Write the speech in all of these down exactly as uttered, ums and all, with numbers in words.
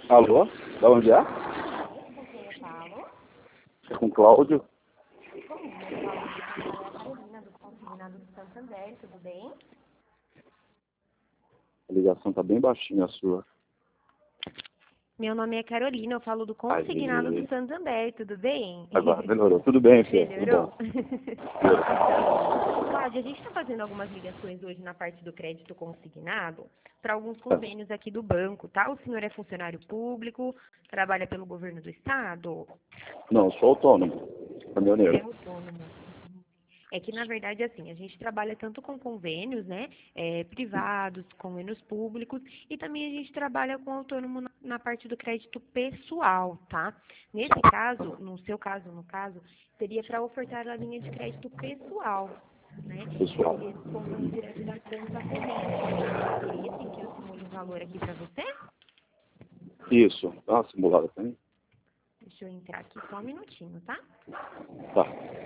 Alô? Da onde é? Com quem eu falo? É com Cláudio. Comigo, eu falo de Santa Carolina, do Consignado do Santander, tudo bem? A ligação tá bem baixinha a sua. Meu nome é Carolina, eu falo do Consignado Aí. do Santander, tudo bem? Agora, melhorou. Tudo bem, filho? Melhorou? Tudo Então, Cláudia, a gente está fazendo algumas ligações hoje na parte do crédito consignado para alguns bom? convênios aqui do banco, tá? O senhor é funcionário público, trabalha pelo governo do estado? Não, sou autônomo. É Caminhoneiro. autônomo. É que, na verdade, assim, a gente trabalha tanto com convênios, né, é, privados, convênios públicos, e também a gente trabalha com autônomo na, na parte do crédito pessoal, tá? Nesse caso, no seu caso, no caso, seria para ofertar a linha de crédito pessoal, né? Que Pessoal. seria descontando direto da conta corrente. Queria, sim, que eu simule um valor aqui para você? Isso. Dá uma simulada pra mim? Deixa eu entrar aqui só um minutinho, tá? Tá.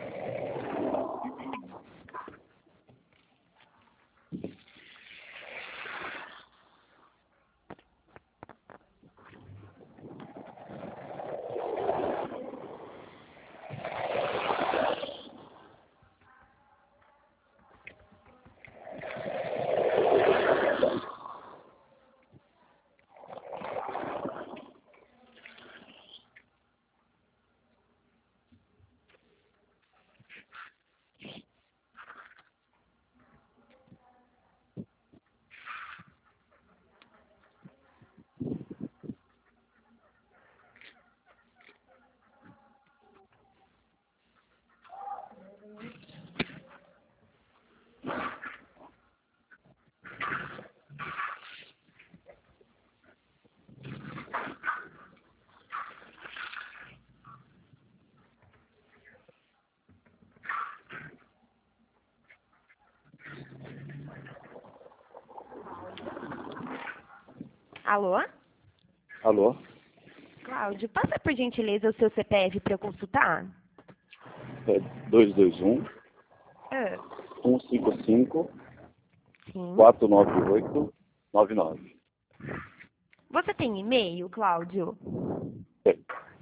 Alô? Alô? Cláudio, passa por gentileza o seu C P F para eu consultar? É dois dois um, Ah, um cinco cinco, sim. quatro nove oito, nove nove. Você tem e-mail, Cláudio? É.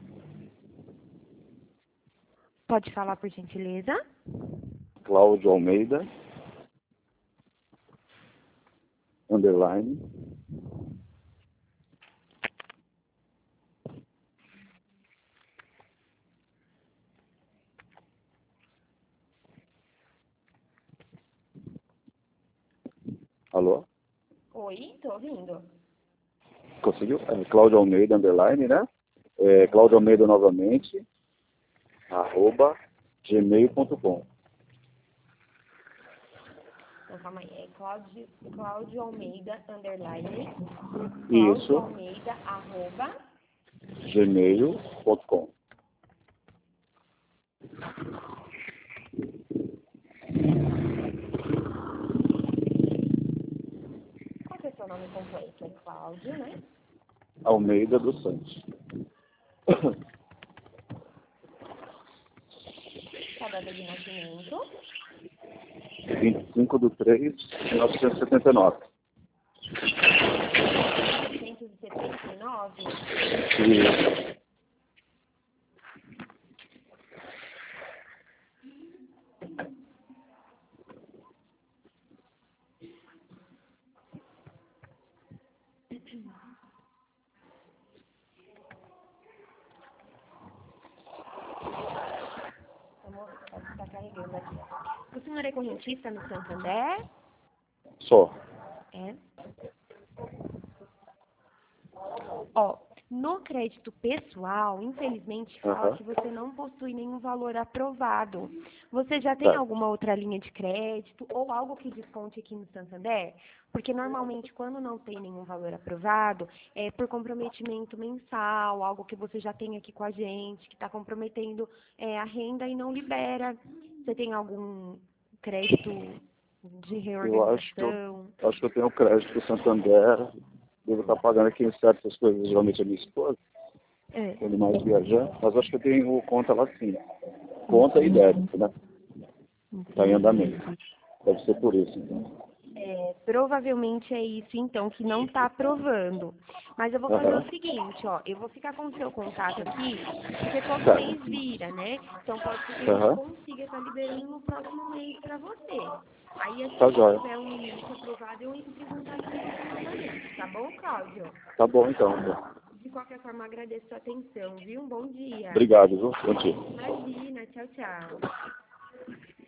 Pode falar por gentileza? Cláudio Almeida, underline, alô? Oi, tô ouvindo. Conseguiu? É, Cláudio Almeida, underline, né? É, Cláudio Almeida novamente, arroba gmail ponto com. Então, calma aí. É Cláudio, Cláudio Almeida, underline. Isso, Cláudio Almeida, arroba. gmail ponto com. Qual que é o seu nome completo? É Cláudio, né? Almeida dos Santos. A data de nascimento. vinte e cinco de três de mil novecentos e setenta e nove. novecentos e setenta e nove. E Vamos, tá carregando aqui. O senhor é correntista no Santander? só. É. Ó, no crédito pessoal, infelizmente, fala Aham. que você não possui nenhum valor aprovado. Você já tem Tá. alguma outra linha de crédito ou algo que desconte aqui no Santander? Porque normalmente, quando não tem nenhum valor aprovado, é por comprometimento mensal, algo que você já tem aqui com a gente, que está comprometendo é, a renda e não libera. Você tem algum crédito de Eu acho que eu, reorganização? acho que eu tenho crédito do Santander. Devo estar pagando aqui em certas coisas, geralmente a minha esposa, É. quando mais viajando. Mas acho que eu tenho conta lá sim. Conta e débito, né? Está em andamento. Deve ser por isso, então. É, provavelmente é isso, então, que não está aprovando. Mas eu vou fazer Aham. o seguinte, ó, eu vou ficar com o seu contato aqui, porque todo Tá. mês vira, né? Então pode ser que a gente Aham. consiga estar liberando no próximo mês para você. Aí, assim Tá que jóia. tiver um limite aprovado, eu entro em contato com você novamente, tá bom, Cláudio? Tá bom então. Então. De qualquer forma, agradeço a atenção, viu? Um bom dia. Obrigado, viu? Bom dia. Imagina, tchau, tchau.